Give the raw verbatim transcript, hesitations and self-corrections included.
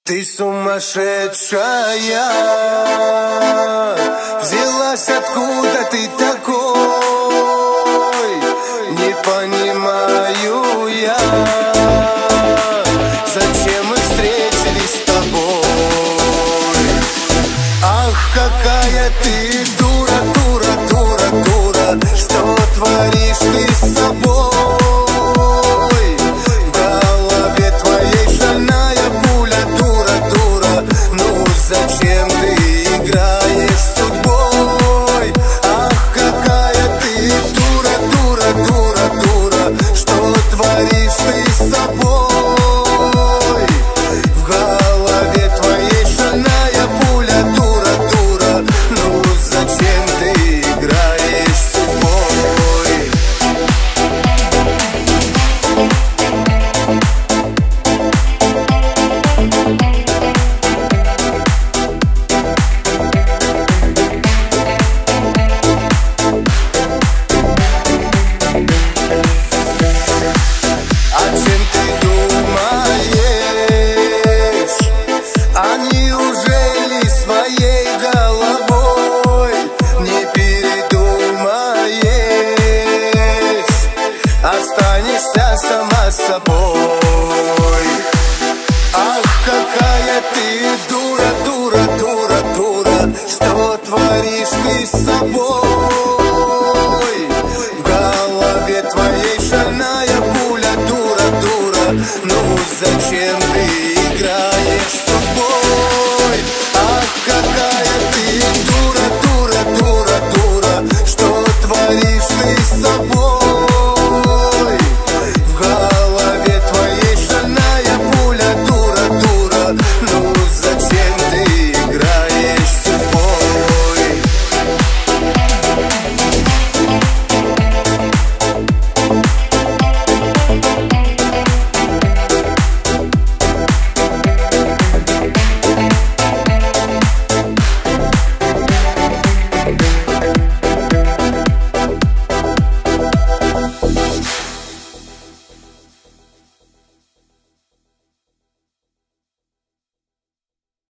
Ты сумасшедшая, взялась откуда ты такой, не понимаю я, зачем мы встретились с тобой. Ах, какая ты дура, дура, дура, дура, что творишь ты с собой. Зачем ты играешь с судьбой? Ах, какая ты дура, дура, дура, дура, что творишь ты с собой? В голове твоей шальная пуля, дура, дура, ну зачем ты играешь с судьбой? Останешься сама собой. Ах, какая ты дура, дура, дура, дура, что творишь ты с собой?